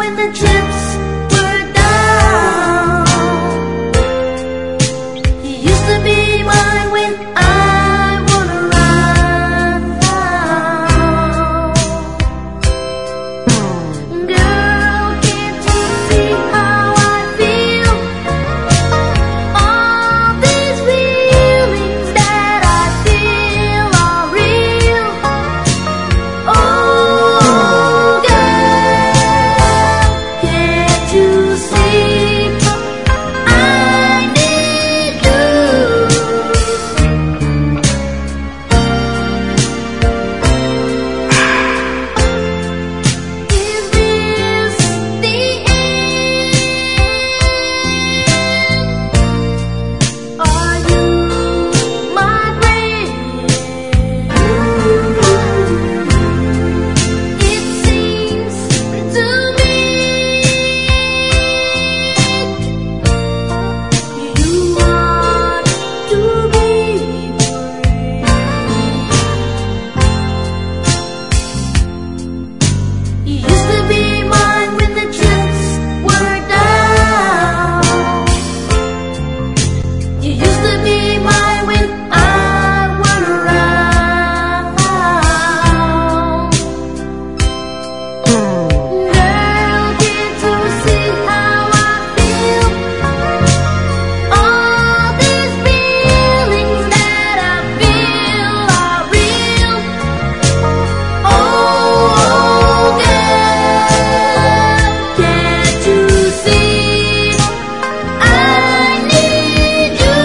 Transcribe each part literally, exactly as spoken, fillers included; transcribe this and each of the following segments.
when the chips were down. You used to be mine when I won around. Girl, can't you see how I feel? All these feelings that I feel are real. Oh, girl, can't you see I need you? Is this the end? Are you my friend? It seems to me you want to be free. You used to be mine when the chips were down. You used to be mine when I went around. Girl, can't you see how I feel? All these feelings that I feel are real. Oh, girl, can't you see I need you?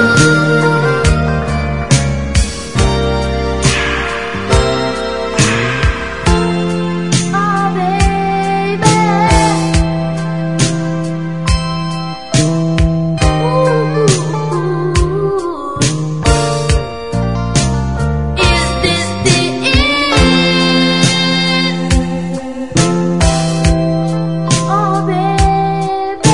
Oh, baby. Ooh. Is this the end? Oh, baby.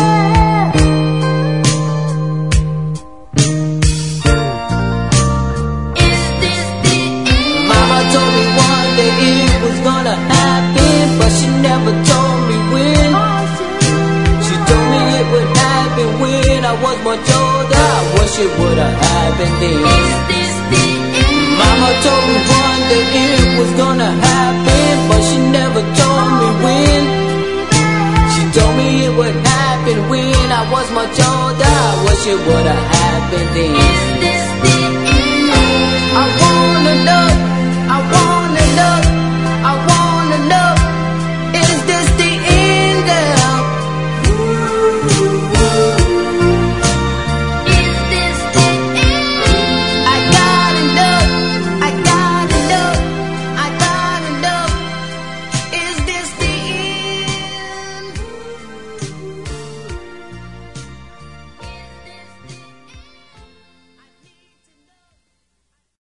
Is this the end? Mama told me one day it was gonna happen, but she never told me when. She told me it would happen when I was much older. I wish it would've happened then. Is this the end? Mama told me one day it was gonna happen, but she never told me when. She told me it would happen when I was much older. I wish it would've happened then. Is this the end? I wanna know